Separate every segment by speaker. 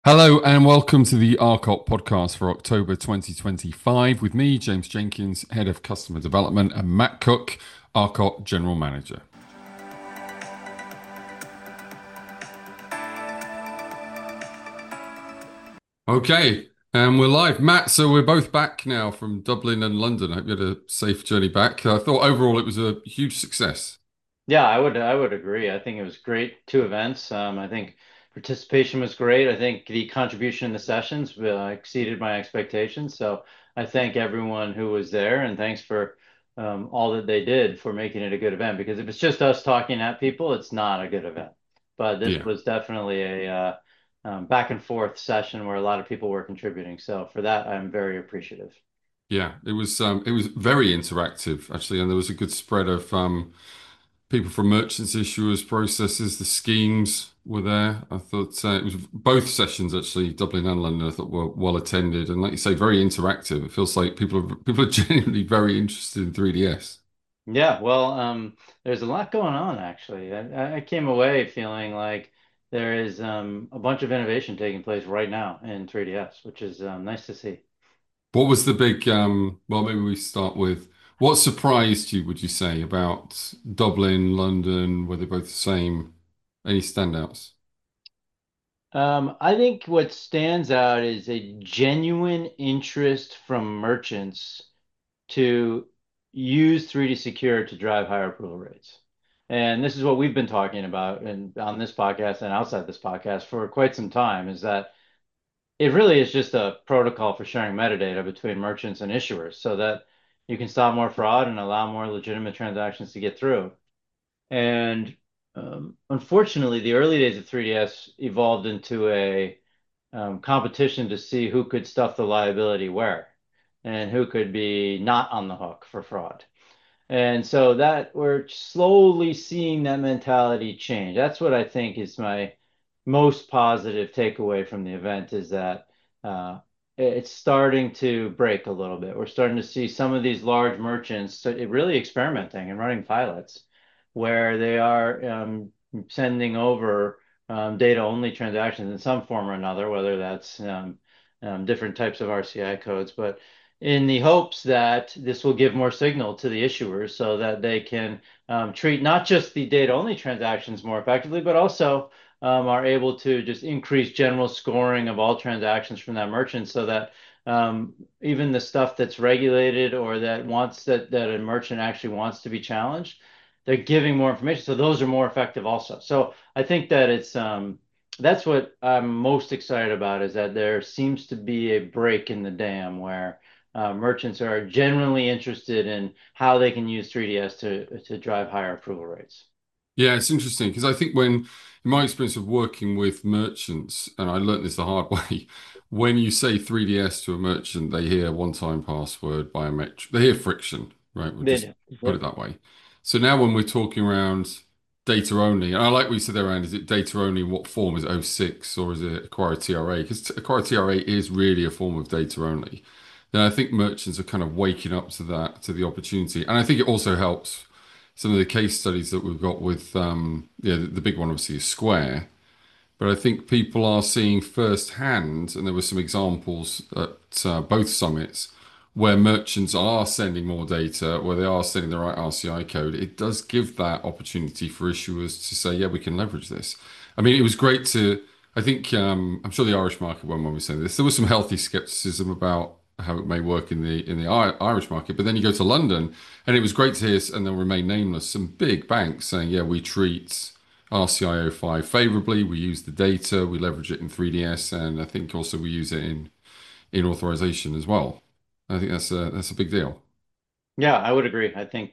Speaker 1: Hello and welcome to the RCOT podcast for October 2025 with me, James Jenkins, Head of Customer Development, and Matt Cook, RCOT General Manager. Okay, and we're live. Matt, so we're both back now from Dublin and London. I hope you had a safe journey back. I thought overall it was a huge success.
Speaker 2: Yeah, I would agree. I think it was great. Two events. I think participation was great. I think the contribution in the sessions exceeded my expectations. So I thank everyone who was there, and thanks for all that they did for making it a good event. Because if it's just us talking at people, it's not a good event. But this
Speaker 1: Yeah,
Speaker 2: was definitely a back and forth session where a lot of people were contributing. So for that, I'm very appreciative.
Speaker 1: yeah, it was very interactive actually, and there was a good spread of people from merchants, issuers, processors, the schemes were there. I thought it was both sessions actually, Dublin and London. I thought were well attended, and like you say, very interactive. It feels like people are genuinely very interested in 3DS.
Speaker 2: Yeah, well, there's a lot going on actually. I came away feeling like there is a bunch of innovation taking place right now in 3DS, which is nice to see.
Speaker 1: What was the big? Well, maybe we start with what surprised you, would you say, about Dublin, London? Were they both the same? Any standouts?
Speaker 2: I think what stands out is a genuine interest from merchants to use 3D Secure to drive higher approval rates. And this is what we've been talking about and on this podcast and outside this podcast for quite some time, is that it really is just a protocol for sharing metadata between merchants and issuers so that you can stop more fraud and allow more legitimate transactions to get through. And unfortunately, the early days of 3DS evolved into a competition to see who could stuff the liability where and who could be not on the hook for fraud. And so that we're slowly seeing that mentality change. That's what I think is my most positive takeaway from the event is that uh, it's starting to break a little bit. We're starting to see some of these large merchants really experimenting and running pilots where they are sending over data-only transactions in some form or another, whether that's different types of RCI codes, but in the hopes that this will give more signal to the issuers so that they can treat not just the data-only transactions more effectively, but also are able to just increase general scoring of all transactions from that merchant so that even the stuff that's regulated or that a merchant actually wants to be challenged, they're giving more information. So those are more effective also. So I think that that's what I'm most excited about is that there seems to be a break in the dam where merchants are generally interested in how they can use 3DS to drive higher approval rates.
Speaker 1: Yeah, it's interesting because I think in my experience of working with merchants, and I learned this the hard way, when you say 3DS to a merchant, they hear one-time password, biometric, they hear friction, right? We'll
Speaker 2: They
Speaker 1: just
Speaker 2: do.
Speaker 1: put it
Speaker 2: Yep.
Speaker 1: that way. So now when we're talking around data only, and I like what you said there around, is it data only in what form? Is it O6 or is it acquired TRA? Because acquired TRA is really a form of data only. Then I think merchants are kind of waking up to that, to the opportunity. And I think it also helps some of the case studies that we've got with yeah, the big one obviously is Square, but I think people are seeing firsthand, and there were some examples at both summits where merchants are sending more data, where they are sending the right RCI code. It does give that opportunity for issuers to say, yeah, we can leverage this. I mean, it was great to, I think, I'm sure the Irish market one when we saying this, there was some healthy skepticism about how it may work in the Irish market, but then you go to London, and it was great to hear, and they'll remain nameless, some big banks saying, yeah, we treat RCIO 5 favorably. We use the data, we leverage it in 3DS, and I think also we use it in authorization as well. I think that's a big deal.
Speaker 2: Yeah, I would agree.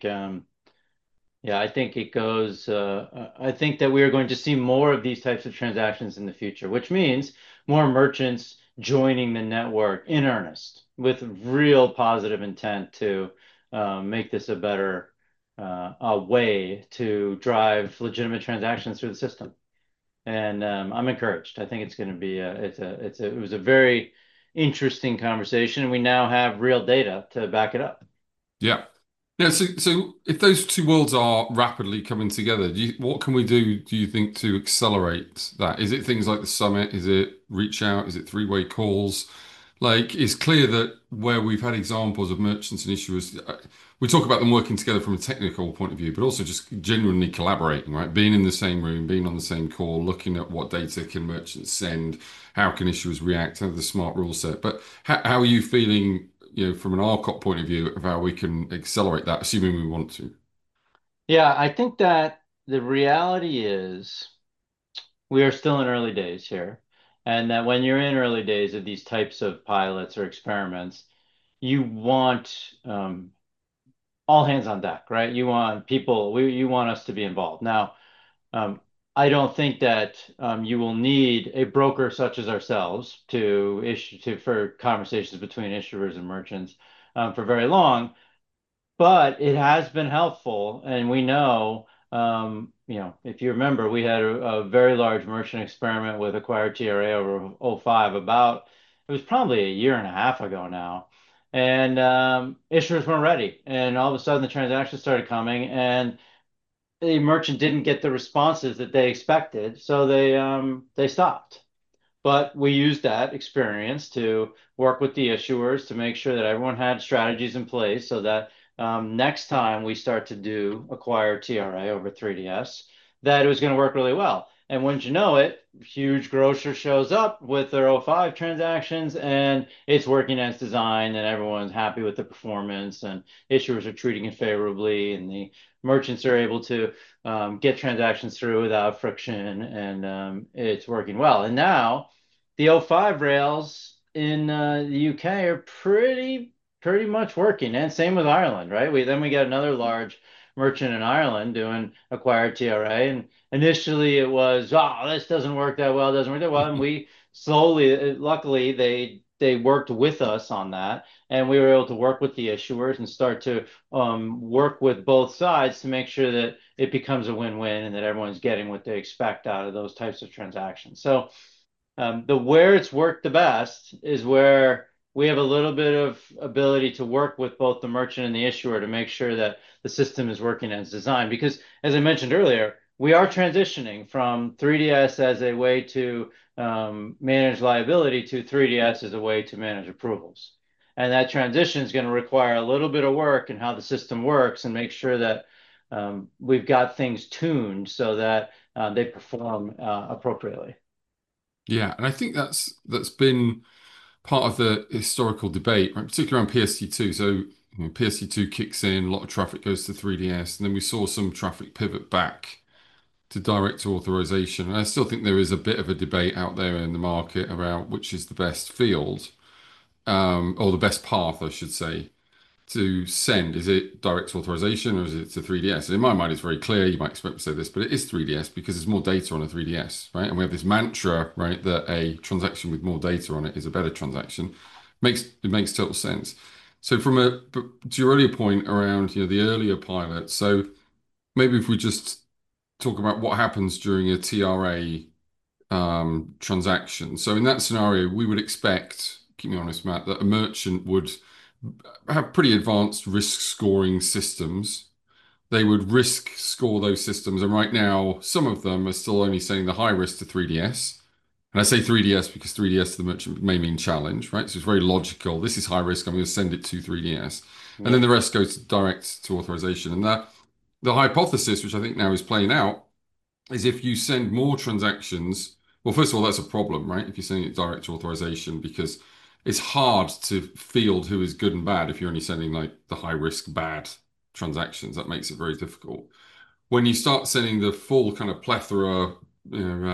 Speaker 2: Yeah, I think it goes. I think that we are going to see more of these types of transactions in the future, which means more merchants joining the network in earnest with real positive intent to make this a way to drive legitimate transactions through the system. And I'm encouraged. I think it's going to be it was a very interesting conversation, and we now have real data to back it up.
Speaker 1: Yeah. Yeah, so if those two worlds are rapidly coming together, what can we do you think, to accelerate that? Is it things like the summit? Is it reach out? Is it three-way calls? Like, it's clear that where we've had examples of merchants and issuers, we talk about them working together from a technical point of view, but also just genuinely collaborating, right? Being in the same room, being on the same call, looking at what data can merchants send, how can issuers react, have the smart rule set. But how are you feeling, from an RCOP point of view, of how we can accelerate that, assuming we want to?
Speaker 2: Yeah, I think that the reality is we are still in early days here. And that when you're in early days of these types of pilots or experiments, you want all hands on deck, right? You want people, you want us to be involved. Now, um, I don't think that you will need a broker such as ourselves to issue to for conversations between issuers and merchants for very long. But it has been helpful, and we know, if you remember, we had a very large merchant experiment with acquired TRA over '05 it was probably a year and a half ago now. And issuers weren't ready. And all of a sudden the transactions started coming, and the merchant didn't get the responses that they expected, so they stopped. But we used that experience to work with the issuers to make sure that everyone had strategies in place so that next time we start to do acquire TRA over 3DS, that it was going to work really well. And wouldn't you know it, huge grocer shows up with their O5 transactions and it's working as designed and everyone's happy with the performance and issuers are treating it favorably and the merchants are able to get transactions through without friction and it's working well. And now the '05 rails in the UK are pretty much working, and same with Ireland, right? We got another large merchant in Ireland doing acquired TRA, and initially it was, oh, this doesn't work that well, doesn't work that well, and we slowly, luckily, they worked with us on that, and we were able to work with the issuers and start to work with both sides to make sure that it becomes a win-win and that everyone's getting what they expect out of those types of transactions. So the where it's worked the best is where we have a little bit of ability to work with both the merchant and the issuer to make sure that the system is working as designed. Because as I mentioned earlier, we are transitioning from 3DS as a way to manage liability to 3DS as a way to manage approvals. And that transition is going to require a little bit of work in how the system works and make sure that we've got things tuned so that they perform appropriately.
Speaker 1: Yeah, and I think that's been part of the historical debate, right? Particularly around PSD2. So, PSD2 kicks in, a lot of traffic goes to 3DS, and then we saw some traffic pivot back to direct authorization. And I still think there is a bit of a debate out there in the market about which is the best field, or the best path, I should say, to send. Is it direct authorization or is it to 3DS? And in my mind, it's very clear. You might expect to say this, but it is 3DS because there's more data on a 3DS, right? And we have this mantra, right, that a transaction with more data on it is a better transaction. It makes total sense. So but to your earlier point around, the earlier pilot, so maybe if we just talk about what happens during a TRA transaction. So in that scenario, we would expect, keep me honest, Matt, that a merchant would have pretty advanced risk scoring systems. They would risk score those systems, and right now, some of them are still only saying the high risk to 3DS. And I say 3DS because 3DS to the merchant may mean challenge, right? So it's very logical. This is high risk. I'm going to send it to 3DS. And then
Speaker 2: Yep.
Speaker 1: the rest goes direct to authorization. And that the hypothesis, which I think now is playing out, is if you send more transactions, well, first of all, that's a problem, right? If you're sending it direct authorization, because it's hard to field who is good and bad if you're only sending like the high risk bad transactions. That makes it very difficult. When you start sending the full kind of plethora, you know,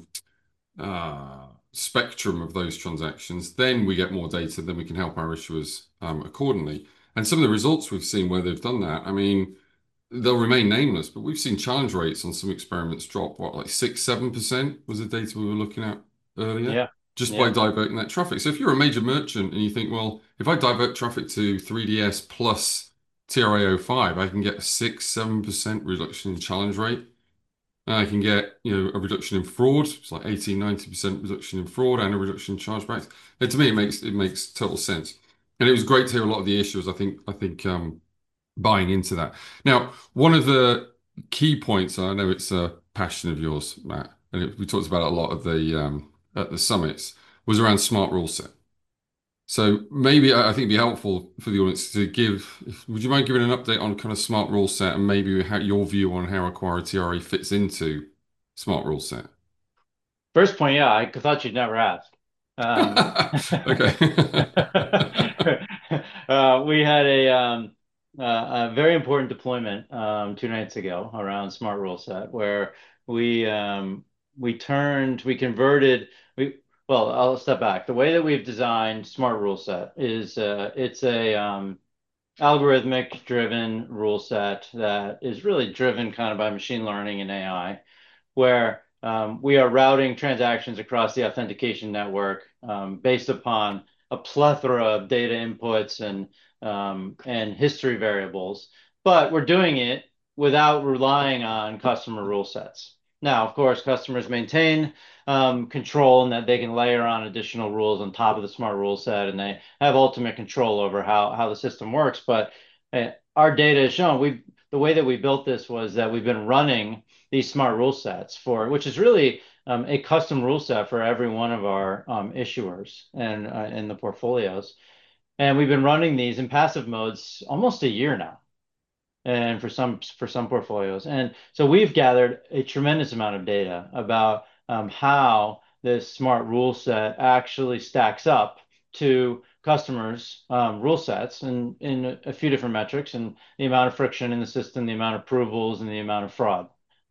Speaker 1: spectrum of those transactions, then we get more data, then we can help our issuers accordingly. And some of the results we've seen where they've done that, I mean, they'll remain nameless, but we've seen challenge rates on some experiments drop, what, like 6, 7% was the data we were looking at earlier,
Speaker 2: Yeah.
Speaker 1: just by
Speaker 2: Yeah.
Speaker 1: diverting that traffic. So if you're a major merchant and you think, well, if I divert traffic to 3DS plus TRA05, I can get a 6, 7% reduction in challenge rate. I can get, a reduction in fraud. It's like 80, 90% reduction in fraud and a reduction in chargebacks. And to me, it makes total sense. And it was great to hear a lot of the issues. I think buying into that. Now, one of the key points, and I know it's a passion of yours, Matt, and we talked about it a lot at the summits, was around smart rule set. So maybe I think it'd be helpful for the audience to would you mind giving an update on kind of smart rule set and maybe how your view on how Acquire TRA fits into smart rule set?
Speaker 2: First point, yeah, I thought you'd never ask.
Speaker 1: Okay.
Speaker 2: We had a very important deployment 2 nights ago around Smart Rule Set where we we converted we well, I'll step back. The way that we've designed Smart Rule Set is it's a algorithmic driven rule set that is really driven kind of by machine learning and AI where we are routing transactions across the authentication network based upon a plethora of data inputs and history variables, but we're doing it without relying on customer rule sets. Now, of course, customers maintain control and that they can layer on additional rules on top of the smart rule set, and they have ultimate control over how the system works. But our data has shown the way that we built this was that we've been running these smart rule sets which is really a custom rule set for every one of our issuers and in the portfolios. And we've been running these in passive modes almost a year now, and for some portfolios. And so we've gathered a tremendous amount of data about how this smart rule set actually stacks up to customers' rule sets and in a few different metrics and the amount of friction in the system, the amount of approvals, and the amount of fraud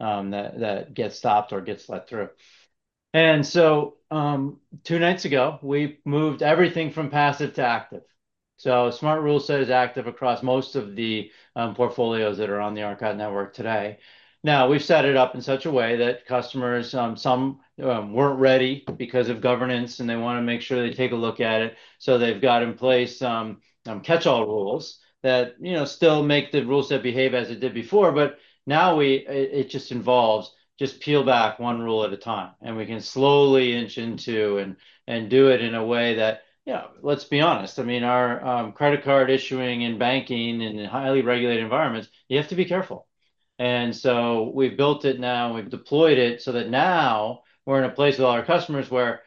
Speaker 2: that gets stopped or gets let through. And so 2 nights ago, we moved everything from passive to active. So Smart Rule Set is active across most of the portfolios that are on the Arcot network today. Now, we've set it up in such a way that customers, some weren't ready because of governance and they want to make sure they take a look at it. So they've got in place catch-all rules that, still make the rule set behave as it did before. But now it just involves just peel back one rule at a time, and we can slowly inch into and do it in a way that, let's be honest. I mean, our credit card issuing and banking in highly regulated environments, you have to be careful. And so we've built it now, we've deployed it so that now we're in a place with all our customers where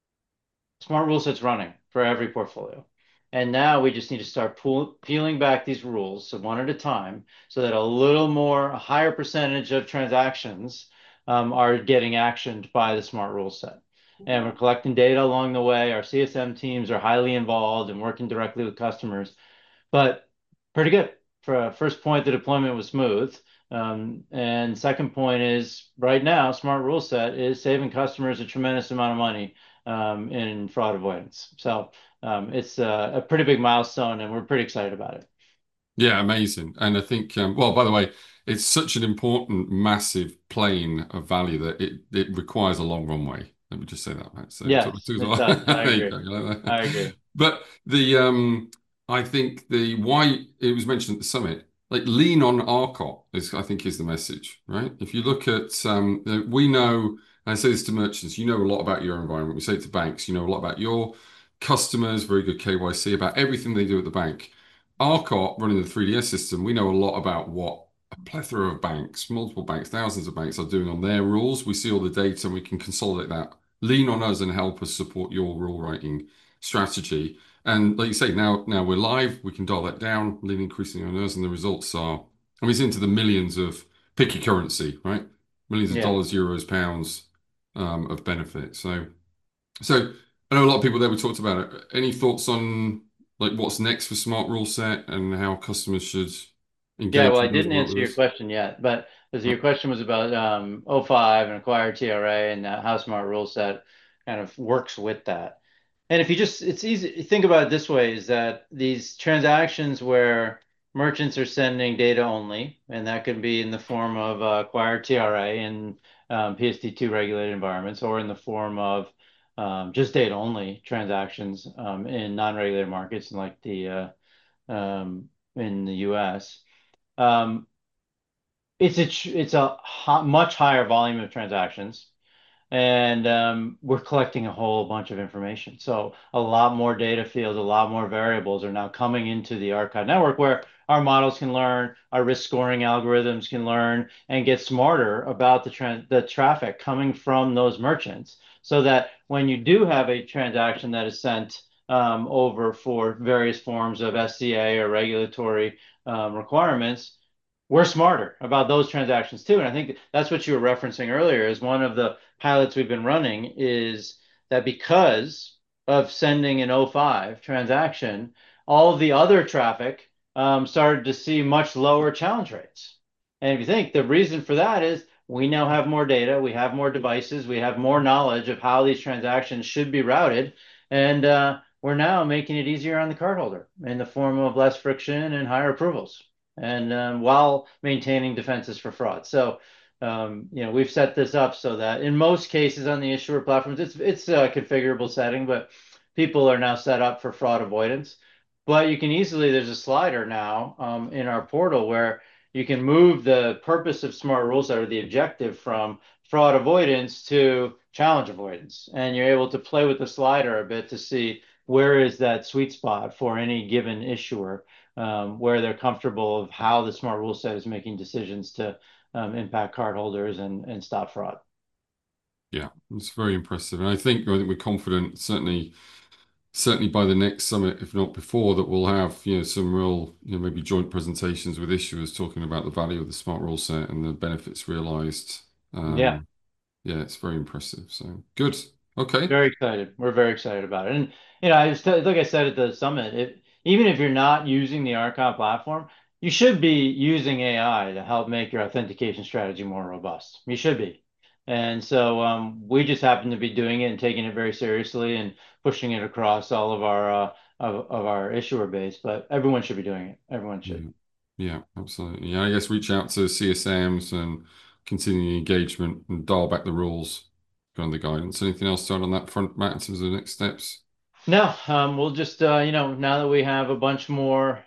Speaker 2: smart rule sets running for every portfolio. And now we just need to start peeling back these rules so one at a time so that a higher percentage of transactions are getting actioned by the smart rule set. And we're collecting data along the way. Our CSM teams are highly involved and working directly with customers, but pretty good. For a first point, the deployment was smooth. And second point is right now, Smart Rule Set is saving customers a tremendous amount of money in fraud avoidance. So it's a pretty big milestone, and we're pretty excited about it.
Speaker 1: Yeah, amazing. And I think, well, by the way, it's such an important, massive plane of value that it requires a long runway. Let me just say that, Matt. So
Speaker 2: Yes, it does. I
Speaker 1: there you
Speaker 2: agree.
Speaker 1: go. You like that?
Speaker 2: I agree.
Speaker 1: But I think the why it was mentioned at the summit, like lean on Arcot I think is the message, right? If you look at, we know, and I say this to merchants, you know a lot about your environment. We say it to banks, you know a lot about your customers, very good KYC about everything they do at the bank. Arcot running the 3DS system, we know a lot about what a plethora of banks, multiple banks, thousands of banks are doing on their rules. We see all the data and we can consolidate that. Lean on us and help us support your rule writing strategy. And like you say, now we're live, we can dial that down, lean increasingly on us, and the results are, I mean, it's into the millions of pick your currency, right? Millions of
Speaker 2: Yeah.
Speaker 1: dollars, euros, pounds of benefit. So I know a lot of people there we talked about it. Any thoughts on like what's next for Smart Rule Set and how customers should
Speaker 2: Yeah, well,
Speaker 1: engage
Speaker 2: I
Speaker 1: with us,
Speaker 2: didn't
Speaker 1: work
Speaker 2: answer
Speaker 1: with
Speaker 2: your
Speaker 1: us?
Speaker 2: question yet, but as
Speaker 1: Uh,
Speaker 2: your question was about O5 and Acquire TRA and how Smart Rule Set kind of works with that. And if you just, it's easy, think about it this way, is that these transactions where merchants are sending data only, and that could be in the form of Acquire TRA in PSD2 regulated environments, or in the form of just data only transactions in non-regulated markets like in the US. Um, it's a much higher volume of transactions, and we're collecting a whole bunch of information. So a lot more data fields, a lot more variables are now coming into the Archive network where our models can learn, our risk scoring algorithms can learn and get smarter about the traffic coming from those merchants, so that when you do have a transaction that is sent over for various forms of SCA or regulatory requirements, we're smarter about those transactions too. And I think that's what you were referencing earlier is one of the pilots we've been running is that because of sending an O5 transaction, all of the other traffic started to see much lower challenge rates. And if you think the reason for that is we now have more data, we have more devices, we have more knowledge of how these transactions should be routed. And we're now making it easier on the cardholder in the form of less friction and higher approvals, and while maintaining defenses for fraud. So, we've set this up so that in most cases on the issuer platforms, it's a configurable setting, but people are now set up for fraud avoidance. But you can easily, there's a slider now in our portal where you can move the purpose of Smart Rule Set or the objective from fraud avoidance to challenge avoidance. And you're able to play with the slider a bit to see where is that sweet spot for any given issuer, where they're comfortable of how the Smart Rule Set is making decisions to impact cardholders and stop fraud.
Speaker 1: Yeah, it's very impressive. And I think we're confident, certainly by the next summit, if not before, that we'll have, some real, maybe joint presentations with issuers talking about the value of the smart rule set and the benefits realized.
Speaker 2: Yeah,
Speaker 1: Yeah, it's very impressive. So good. Okay.
Speaker 2: very excited. We're very excited about it. And like I said at the summit, even if you're not using the Archon platform, you should be using AI to help make your authentication strategy more robust. You should be. And so we just happen to be doing it and taking it very seriously and pushing it across all of our issuer base. But everyone should be doing it. Everyone should.
Speaker 1: Yeah. Yeah, absolutely. Yeah, I guess reach out to CSMs and continue the engagement and dial back the rules on the guidance. Anything else to add on that front, Matt, in terms of the next steps?
Speaker 2: No, we'll just, now that we have a bunch more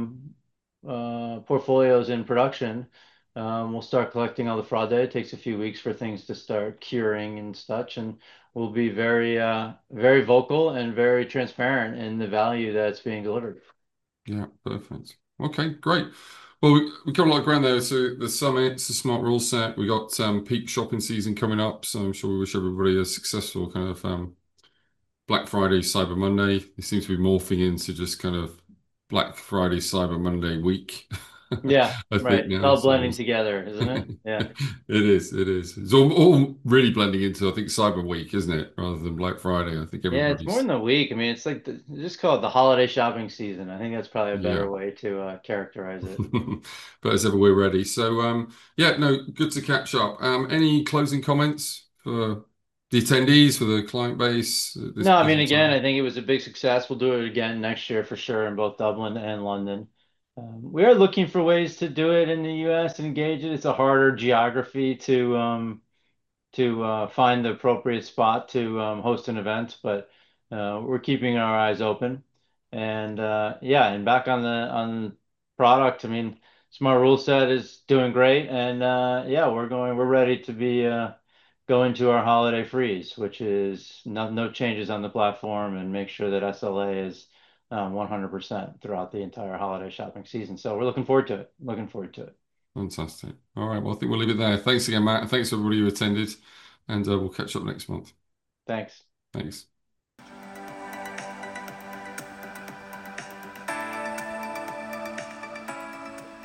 Speaker 2: portfolios in production, we'll start collecting all the fraud data. It takes a few weeks for things to start curing and such, and we'll be very vocal and very transparent in the value that's being delivered.
Speaker 1: Yeah, perfect. Okay, great. Well, we covered a lot of ground there. So the summit's a smart rule set. We got peak shopping season coming up, so I'm sure we wish everybody a successful kind of Black Friday, Cyber Monday. It seems to be morphing into just kind of Black Friday, Cyber Monday week.
Speaker 2: Yeah,
Speaker 1: I
Speaker 2: right.
Speaker 1: think
Speaker 2: It's
Speaker 1: now.
Speaker 2: all
Speaker 1: So
Speaker 2: blending together, isn't it? Yeah.
Speaker 1: it is. It is. It's all really blending into, I think, Cyber Week, isn't it? Rather than Black Friday. I think
Speaker 2: Yeah, it's more
Speaker 1: everybody's,
Speaker 2: than a week. I mean, it's like just call it the holiday shopping season. I think that's probably a
Speaker 1: yeah.
Speaker 2: better way to characterize it.
Speaker 1: But as ever, we're ready. So, yeah, no, good to catch up. Any closing comments for the attendees, for the client base at this
Speaker 2: No, I mean,
Speaker 1: busy
Speaker 2: again,
Speaker 1: time?
Speaker 2: I think it was a big success. We'll do it again next year for sure in both Dublin and London. We are looking for ways to do it in the US and engage it. It's a harder geography to find the appropriate spot to host an event, but we're keeping our eyes open. And yeah, and back on product, I mean, Smart Rule Set is doing great, and yeah, we're ready to be going to our holiday freeze, which is no changes on the platform, and make sure that SLA is 100% throughout the entire holiday shopping season. So we're looking forward to it. Looking forward to it.
Speaker 1: Fantastic. All right. Well, I think we'll leave it there. Thanks again, Matt. Thanks everybody who attended, and we'll catch up next month.
Speaker 2: Thanks.
Speaker 1: Thanks.